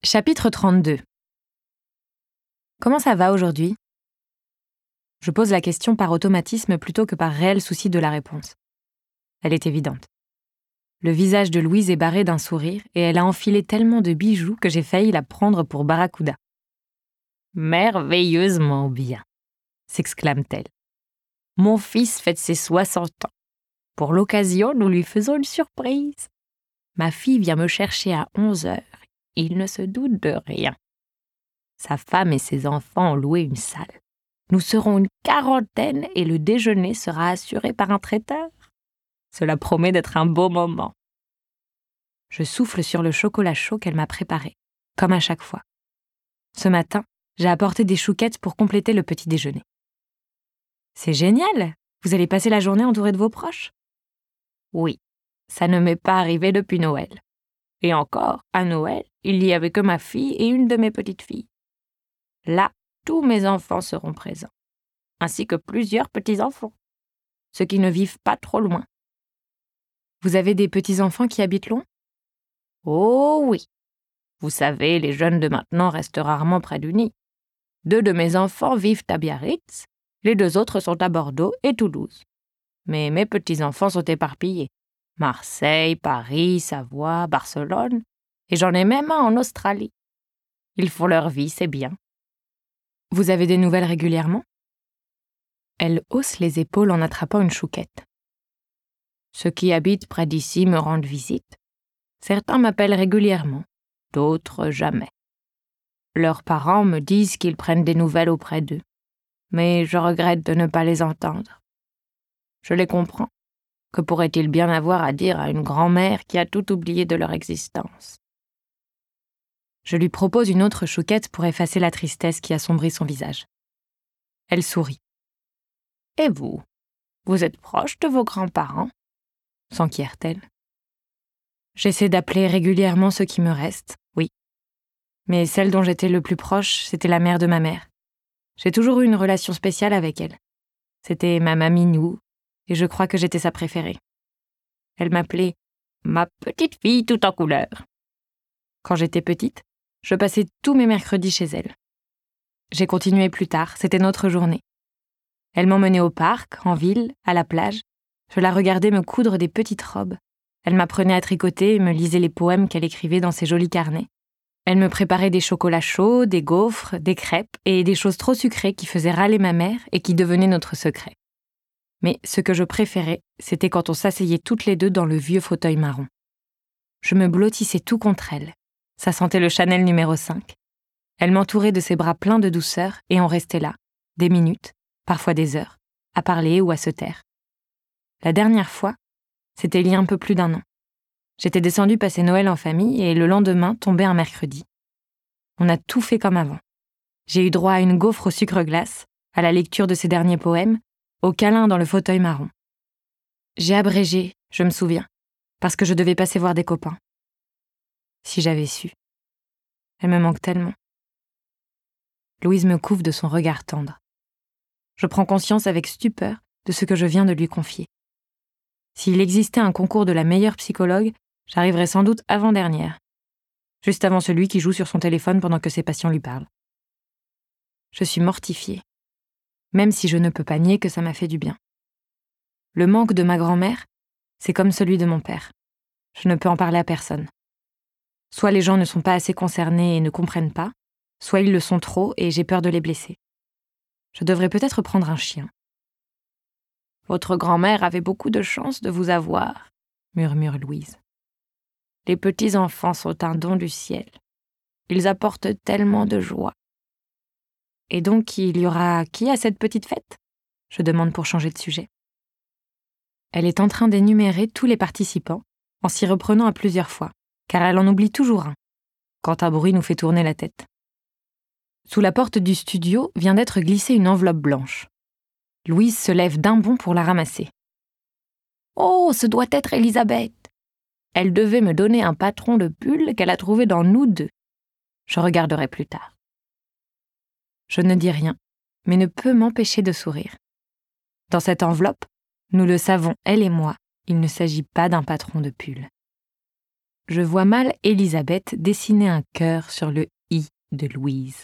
Chapitre 32. Comment ça va aujourd'hui ? Je pose la question par automatisme plutôt que par réel souci de la réponse. Elle est évidente. Le visage de Louise est barré d'un sourire et elle a enfilé tellement de bijoux que j'ai failli la prendre pour Barracuda. « Merveilleusement bien !» s'exclame-t-elle. « Mon fils fête ses 60 ans. Pour l'occasion, nous lui faisons une surprise. Ma fille vient me chercher à 11h. Il ne se doute de rien. Sa femme et ses enfants ont loué une salle. Nous serons une quarantaine et le déjeuner sera assuré par un traiteur. Cela promet d'être un beau moment. » Je souffle sur le chocolat chaud qu'elle m'a préparé, comme à chaque fois. Ce matin, j'ai apporté des chouquettes pour compléter le petit déjeuner. « C'est génial! Vous allez passer la journée entourée de vos proches ?» ?»« Oui, ça ne m'est pas arrivé depuis Noël. Et encore, à Noël, il n'y avait que ma fille et une de mes petites filles. Là, tous mes enfants seront présents, ainsi que plusieurs petits-enfants, ceux qui ne vivent pas trop loin. » »« Vous avez des petits-enfants qui habitent loin ? » ?»« Oh oui. Vous savez, les jeunes de maintenant restent rarement près du nid. 2 de mes enfants vivent à Biarritz, les 2 autres sont à Bordeaux et Toulouse. Mais mes petits-enfants sont éparpillés. Marseille, Paris, Savoie, Barcelone, et j'en ai même un en Australie. Ils font leur vie, c'est bien. » »« Vous avez des nouvelles régulièrement ? » Elle hausse les épaules en attrapant une chouquette. « Ceux qui habitent près d'ici me rendent visite. Certains m'appellent régulièrement, d'autres jamais. Leurs parents me disent qu'ils prennent des nouvelles auprès d'eux, mais je regrette de ne pas les entendre. Je les comprends. Que pourrait-il bien avoir à dire à une grand-mère qui a tout oublié de leur existence ? Je lui propose une autre chouquette pour effacer la tristesse qui assombrit son visage. Elle sourit. « Et vous ? Vous êtes proche de vos grands-parents ?» s'enquiert-elle. J'essaie d'appeler régulièrement ceux qui me restent, oui. Mais celle dont j'étais le plus proche, c'était la mère de ma mère. J'ai toujours eu une relation spéciale avec elle. C'était ma mamie-nous, et je crois que j'étais sa préférée. Elle m'appelait « ma petite fille tout en couleur ». Quand j'étais petite, je passais tous mes mercredis chez elle. J'ai continué plus tard, c'était notre journée. Elle m'emmenait au parc, en ville, à la plage. Je la regardais me coudre des petites robes. Elle m'apprenait à tricoter et me lisait les poèmes qu'elle écrivait dans ses jolis carnets. Elle me préparait des chocolats chauds, des gaufres, des crêpes et des choses trop sucrées qui faisaient râler ma mère et qui devenaient notre secret. Mais ce que je préférais, c'était quand on s'asseyait toutes les 2 dans le vieux fauteuil marron. Je me blottissais tout contre elle. Ça sentait le Chanel numéro 5. Elle m'entourait de ses bras pleins de douceur et on restait là, des minutes, parfois des heures, à parler ou à se taire. La dernière fois, c'était il y a un peu plus d'1 an. J'étais descendue passer Noël en famille et le lendemain tombait un mercredi. On a tout fait comme avant. J'ai eu droit à une gaufre au sucre glace, à la lecture de ses derniers poèmes, au câlin dans le fauteuil marron. J'ai abrégé, je me souviens, parce que je devais passer voir des copains. Si j'avais su. Elle me manque tellement. Louise me couvre de son regard tendre. Je prends conscience avec stupeur de ce que je viens de lui confier. S'il existait un concours de la meilleure psychologue, j'arriverais sans doute avant-dernière, juste avant celui qui joue sur son téléphone pendant que ses patients lui parlent. Je suis mortifiée, même si je ne peux pas nier que ça m'a fait du bien. Le manque de ma grand-mère, c'est comme celui de mon père. Je ne peux en parler à personne. Soit les gens ne sont pas assez concernés et ne comprennent pas, soit ils le sont trop et j'ai peur de les blesser. Je devrais peut-être prendre un chien. « Votre grand-mère avait beaucoup de chance de vous avoir, » murmure Louise. « Les petits-enfants sont un don du ciel. Ils apportent tellement de joie. » « Et donc, il y aura qui à cette petite fête ?» je demande pour changer de sujet. Elle est en train d'énumérer tous les participants, en s'y reprenant à plusieurs fois, car elle en oublie toujours un, quand un bruit nous fait tourner la tête. Sous la porte du studio vient d'être glissée une enveloppe blanche. Louise se lève d'un bond pour la ramasser. « Oh, ce doit être Elisabeth. Elle devait me donner un patron de pull qu'elle a trouvé dans nous 2. Je regarderai plus tard. » Je ne dis rien, mais ne peux m'empêcher de sourire. Dans cette enveloppe, nous le savons, elle et moi, il ne s'agit pas d'un patron de pull. je vois mal Elisabeth dessiner un cœur sur le « i » de Louise.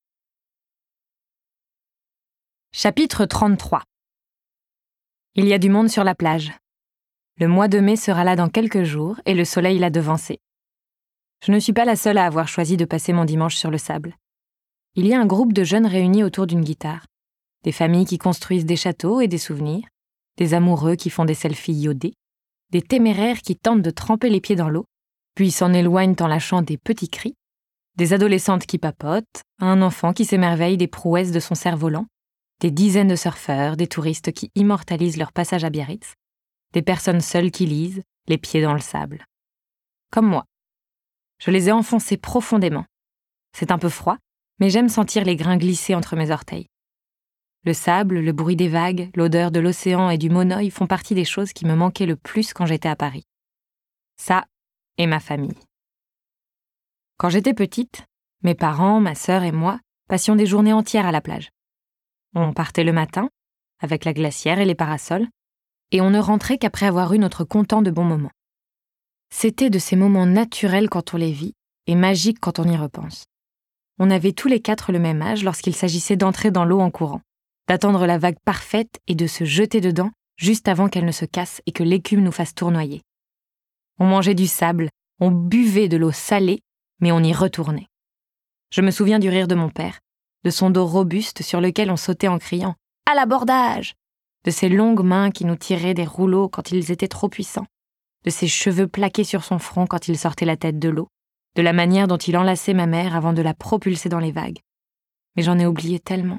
Chapitre 33. Il y a du monde sur la plage. Le mois de mai sera là dans quelques jours et le soleil l'a devancé. Je ne suis pas la seule à avoir choisi de passer mon dimanche sur le sable. Il y a un groupe de jeunes réunis autour d'une guitare, des familles qui construisent des châteaux et des souvenirs, des amoureux qui font des selfies iodés, des téméraires qui tentent de tremper les pieds dans l'eau, puis s'en éloignent en lâchant des petits cris, des adolescentes qui papotent, un enfant qui s'émerveille des prouesses de son cerf-volant, des dizaines de surfeurs, des touristes qui immortalisent leur passage à Biarritz, des personnes seules qui lisent, les pieds dans le sable. Comme moi. Je les ai enfoncés profondément. C'est un peu froid, mais j'aime sentir les grains glisser entre mes orteils. Le sable, le bruit des vagues, l'odeur de l'océan et du monoeil font partie des choses qui me manquaient le plus quand j'étais à Paris. Ça et ma famille. Quand j'étais petite, mes parents, ma sœur et moi passions des journées entières à la plage. On partait le matin, avec la glacière et les parasols, et on ne rentrait qu'après avoir eu notre comptant de bons moments. C'était de ces moments naturels quand on les vit et magiques quand on y repense. On avait tous les 4 le même âge lorsqu'il s'agissait d'entrer dans l'eau en courant, d'attendre la vague parfaite et de se jeter dedans juste avant qu'elle ne se casse et que l'écume nous fasse tournoyer. On mangeait du sable, on buvait de l'eau salée, mais on y retournait. Je me souviens du rire de mon père, de son dos robuste sur lequel on sautait en criant « À l'abordage !» de ses longues mains qui nous tiraient des rouleaux quand ils étaient trop puissants, de ses cheveux plaqués sur son front quand il sortait la tête de l'eau, de la manière dont il enlaçait ma mère avant de la propulser dans les vagues. Mais j'en ai oublié tellement.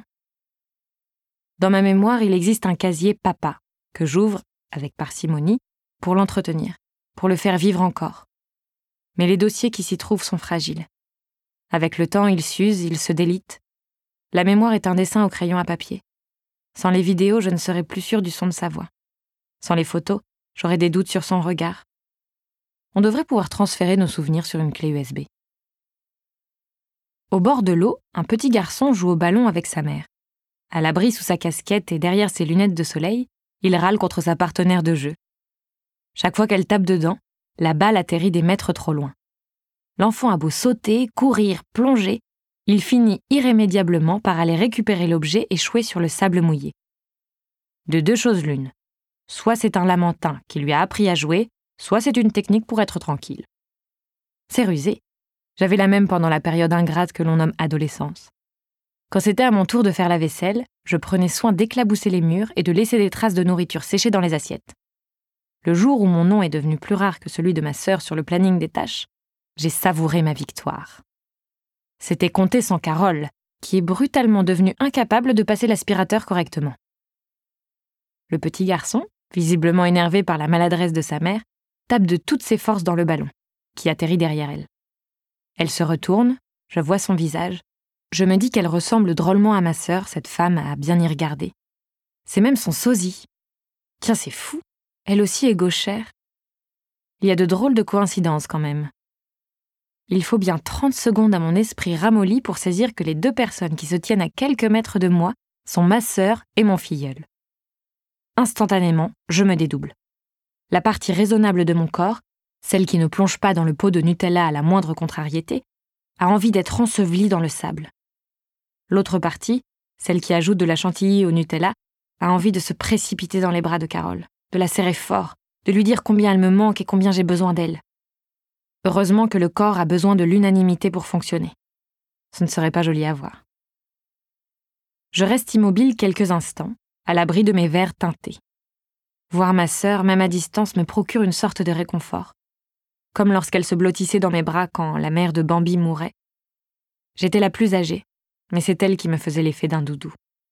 Dans ma mémoire, il existe un casier papa que j'ouvre, avec parcimonie, pour l'entretenir, pour le faire vivre encore. Mais les dossiers qui s'y trouvent sont fragiles. Avec le temps, ils s'usent, ils se délitent. La mémoire est un dessin au crayon à papier. Sans les vidéos, je ne serais plus sûre du son de sa voix. Sans les photos, j'aurais des doutes sur son regard. On devrait pouvoir transférer nos souvenirs sur une clé USB. Au bord de l'eau, un petit garçon joue au ballon avec sa mère. À l'abri sous sa casquette et derrière ses lunettes de soleil, il râle contre sa partenaire de jeu. Chaque fois qu'elle tape dedans, la balle atterrit des mètres trop loin. L'enfant a beau sauter, courir, plonger, il finit irrémédiablement par aller récupérer l'objet échoué sur le sable mouillé. De 2 choses l'une. Soit c'est un lamentin qui lui a appris à jouer, soit c'est une technique pour être tranquille. C'est rusé. J'avais la même pendant la période ingrate que l'on nomme adolescence. Quand c'était à mon tour de faire la vaisselle, je prenais soin d'éclabousser les murs et de laisser des traces de nourriture séchée dans les assiettes. Le jour où mon nom est devenu plus rare que celui de ma sœur sur le planning des tâches, j'ai savouré ma victoire. C'était compter sans Carole, qui est brutalement devenue incapable de passer l'aspirateur correctement. Le petit garçon, visiblement énervé par la maladresse de sa mère, tape de toutes ses forces dans le ballon, qui atterrit derrière elle. Elle se retourne, je vois son visage. Je me dis qu'elle ressemble drôlement à ma sœur, cette femme à bien y regarder. C'est même son sosie. Tiens, c'est fou, elle aussi est gauchère. Il y a de drôles de coïncidences quand même. Il faut bien 30 secondes à mon esprit ramolli pour saisir que les 2 personnes qui se tiennent à quelques mètres de moi sont ma sœur et mon filleul. Instantanément, je me dédouble. La partie raisonnable de mon corps, celle qui ne plonge pas dans le pot de Nutella à la moindre contrariété, a envie d'être ensevelie dans le sable. L'autre partie, celle qui ajoute de la chantilly au Nutella, a envie de se précipiter dans les bras de Carole, de la serrer fort, de lui dire combien elle me manque et combien j'ai besoin d'elle. Heureusement que le corps a besoin de l'unanimité pour fonctionner. Ce ne serait pas joli à voir. Je reste immobile quelques instants, à l'abri de mes verres teintés. Voir ma sœur, même à distance, me procure une sorte de réconfort. Comme lorsqu'elle se blottissait dans mes bras quand la mère de Bambi mourait. J'étais la plus âgée, mais c'est elle qui me faisait l'effet d'un doudou.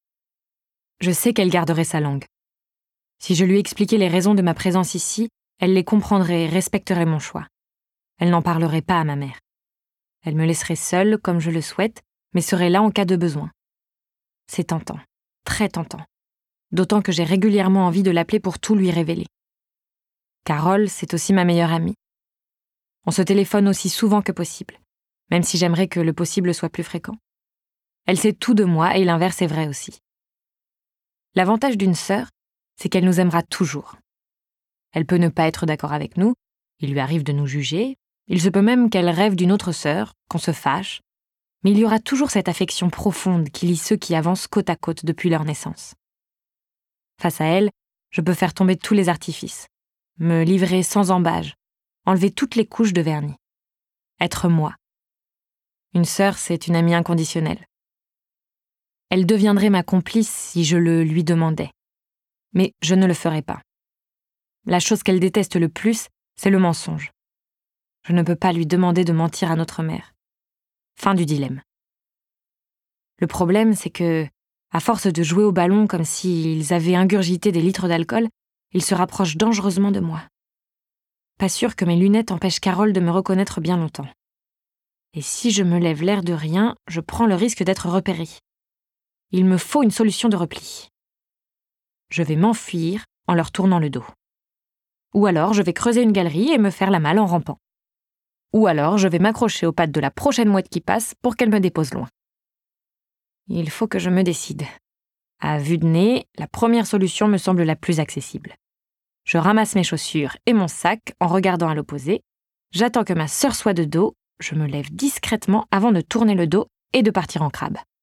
Je sais qu'elle garderait sa langue. Si je lui expliquais les raisons de ma présence ici, elle les comprendrait et respecterait mon choix. Elle n'en parlerait pas à ma mère. Elle me laisserait seule, comme je le souhaite, mais serait là en cas de besoin. C'est tentant, très tentant. D'autant que j'ai régulièrement envie de l'appeler pour tout lui révéler. Carole, c'est aussi ma meilleure amie. On se téléphone aussi souvent que possible, même si j'aimerais que le possible soit plus fréquent. Elle sait tout de moi et l'inverse est vrai aussi. L'avantage d'une sœur, c'est qu'elle nous aimera toujours. Elle peut ne pas être d'accord avec nous, il lui arrive de nous juger, Il se peut même qu'elle rêve d'une autre sœur, qu'on se fâche, mais il y aura toujours cette affection profonde qui lie ceux qui avancent côte à côte depuis leur naissance. Face à elle, je peux faire tomber tous les artifices, me livrer sans embâge, enlever toutes les couches de vernis. Être moi. Une sœur, c'est une amie inconditionnelle. Elle deviendrait ma complice si je le lui demandais. Mais je ne le ferai pas. La chose qu'elle déteste le plus, c'est le mensonge. Je ne peux pas lui demander de mentir à notre mère. Fin du dilemme. Le problème, c'est que, à force de jouer au ballon comme s'ils avaient ingurgité des litres d'alcool, ils se rapprochent dangereusement de moi. Pas sûr que mes lunettes empêchent Carole de me reconnaître bien longtemps. Et si je me lève l'air de rien, je prends le risque d'être repérée. Il me faut une solution de repli. Je vais m'enfuir en leur tournant le dos. Ou alors je vais creuser une galerie et me faire la malle en rampant. Ou alors je vais m'accrocher aux pattes de la prochaine mouette qui passe pour qu'elle me dépose loin. Il faut que je me décide. À vue de nez, la première solution me semble la plus accessible. Je ramasse mes chaussures et mon sac en regardant à l'opposé. J'attends que ma sœur soit de dos. Je me lève discrètement avant de tourner le dos et de partir en crabe.